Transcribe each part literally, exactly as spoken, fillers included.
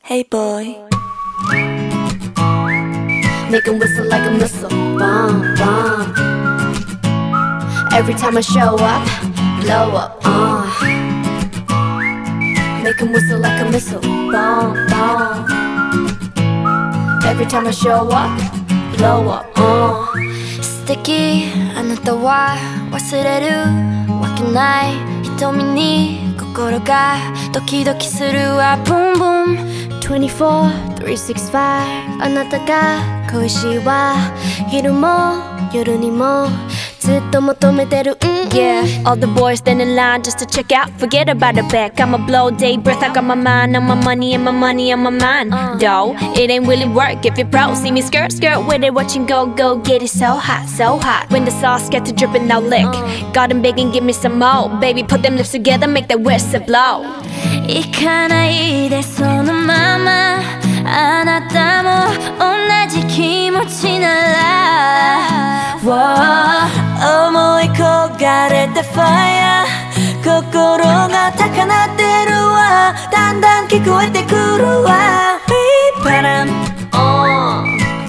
Hey boy, make 'em whistle like a missile, bomb, bomb. Every time I show up, blow up, uh. Make 'em whistle like a missile, bomb, bomb. Every time I show up, blow up, uh. 素敵、あなたは忘れるわけない。瞳に心がドキドキするわ、ブンブン。twenty-four, three sixty-five あなたが恋しいわ、昼も夜にもずっと求めてる、mm-hmm. Yeah, all the boys stand in line just to check out. Forget about the back, I'ma blow day breath. I got my mind on my money and my money on my mind. uh. Though, it ain't really work if you're pro. See me skirt, skirt with it, watching go, go get it so hot, so hot. When the sauce get to dripping, now lick. uh. Got them begging, give me some more. Baby, put them lips together, make that whistle blow. 行かないでそのまま、あなたも同じ気持ちなら、wow、思い焦がれたファイヤー、心が高鳴ってるわ、だんだん聞こえてくるわ。We padam, oh,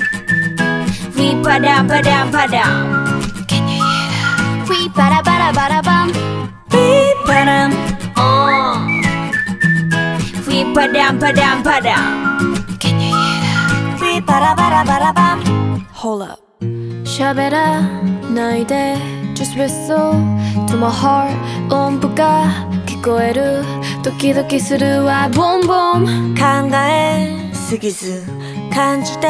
we padam padam padam. Can you hear that? We pada pada pada bam. We padam, oh, we padam padam padam. Can you hear that? We pada pada pada bam. hold up. 喋らないで Just whistle to my heart 音符が聞こえるドキドキするわ Boom boom 考えすぎず感じて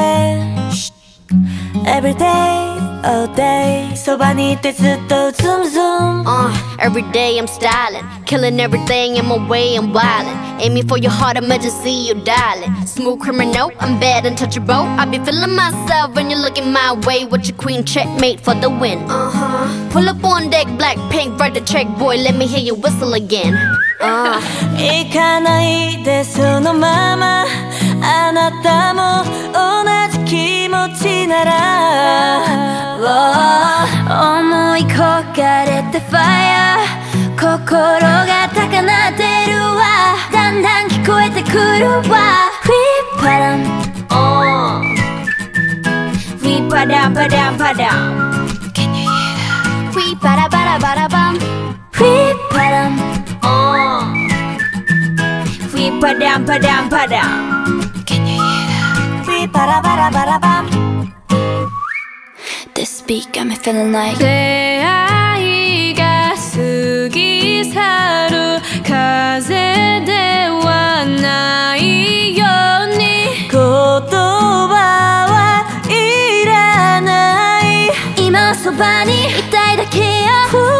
Every day, all day そばにいてずっと Zoom zoom uh, Every day I'm styling, killing everything in my way, I'm wildin'. Aiming for your heart, emergency, you dialing. Smooth criminal, I'm bad, untouchable. I be feeling myself when you're looking my way. With your queen checkmate for the win. uh-huh. Pull up on deck, black pink, write the check, boy, let me hear you whistle again. uh. 行かないでそのまま、あなたも同じ気持ちなら、思い焦がれてファイヤー、心が高鳴ってるわ、だんだん聞こえてくるわ。 We padam, oh, we padam padam padam. Can you hear that? We pada pada pada bam. We padam, oh, we padam padam padam. Can you hear that? We pada pada pada bam. This beat got me feeling like 出会いが過ぎ去る風ではないように、言葉はいらない、今そばにいたいだけよ。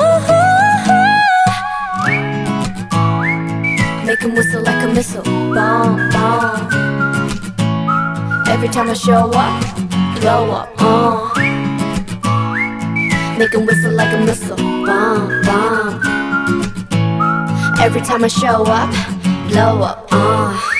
Make 'em whistle like a missile, bomb, bomb. Every time I show up, blow up, uh. Make 'em whistle like a missile, bomb, bomb. Every time I show up, blow up, uh.